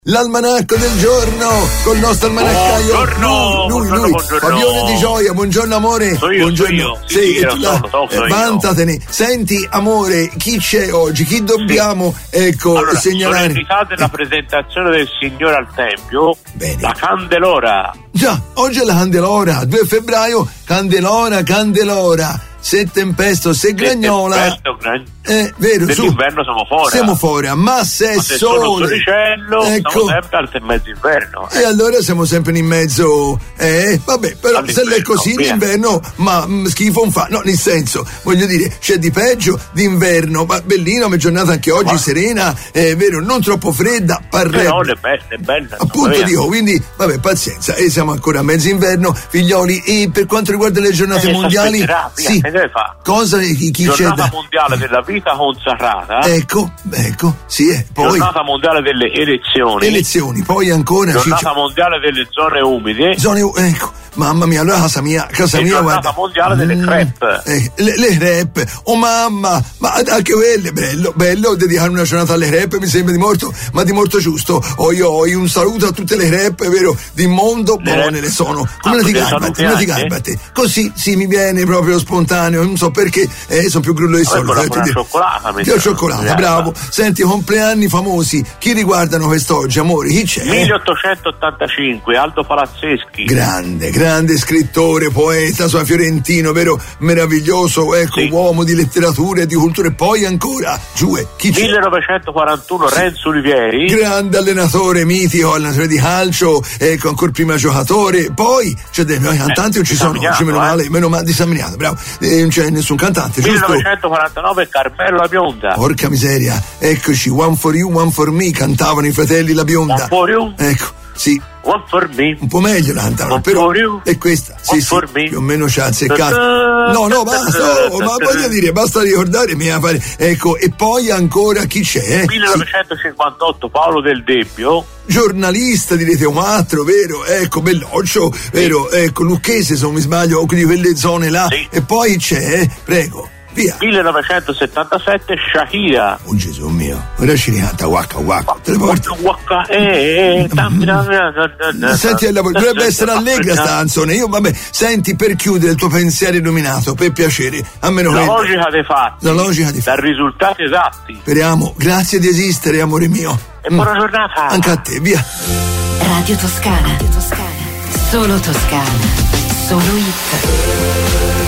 L'almanacco del giorno col nostro almanaccaio. Lui. Fabione Di Gioia, buongiorno amore. Buongiorno. Io. Sì, vantatene. Senti amore, chi c'è oggi? Chi dobbiamo segnalare? Sono indicate la presentazione del Signore al Tempio. Bene. La Candelora. Già, oggi è la Candelora, 2 febbraio, Candelora. Se tempesto, se gragnola. Vero, dell'inverno siamo fuori. Ma se è sole, siamo sempre al mezzo inverno. E allora siamo sempre in mezzo. Vabbè, però se è così l'inverno, ma schifo non fa. No, nel senso, voglio dire, c'è di peggio d'inverno, ma bellino, ma giornata anche oggi, serena, vero, non troppo fredda, parrebbe. No, è bella. Appunto dico, quindi, vabbè, pazienza, siamo ancora a mezzo inverno, figlioli, e per quanto riguarda le giornate mondiali, sì. Cosa chi giornata c'è mondiale della vita consacrata. Ecco, sì, poi giornata mondiale delle elezioni, poi ancora giornata mondiale delle zone umide. Ecco, mamma mia, allora casa mia giornata guarda, mondiale delle crepe. Le crepe, oh mamma, ma anche quelle, bello dedicare una giornata alle crepe, mi sembra di molto giusto. Oi, un saluto a tutte le crepe, vero, di mondo, buone le sono. Come ti garbate? Così, sì, mi viene proprio spontaneo, non so perché, sono più grullo di solito. Cioccolata, bravo. Senti, compleanni famosi, chi riguardano quest'oggi, amore? Chi c'è? 1885, Aldo Palazzeschi. Grande scrittore, poeta, fiorentino, vero, meraviglioso, sì. Uomo di letteratura e di cultura. E poi ancora, chi c'è? 1941, sì. Renzo Olivieri. Grande allenatore, mitico, allenatore di calcio, ancora prima giocatore. Poi, cantanti non ci sono oggi, meno male di San Miniato, bravo. Non c'è nessun cantante, 1949, Carmelo La Bionda. Porca miseria, eccoci, One for You, One for Me, cantavano i fratelli La Bionda. One for You? Ecco, sì. One for me. Un po' meglio la cantavano, però è questa, sì, più o meno c'ha azzeccato. No, basta, ma voglio dire, basta ricordare, ecco, e poi ancora chi c'è? 1958, Paolo Del Debbio. Giornalista di Rete 4, vero? Ecco, belloccio, vero? Ecco, lucchese se non mi sbaglio, di quelle zone là. Sì. E poi c'è, prego. Via. 1977, Shakira. Oh Gesù mio, ora ci ricanta Waka te le porti? Senti, dovrebbe essere allegra sta canzone. Io, senti, per chiudere il tuo pensiero illuminato, per piacere, a meno la logica dei fatti, da risultati esatti. Speriamo, grazie di esistere, amore mio. E buona giornata anche a te, via. Radio Toscana. Solo Toscana, solo hit.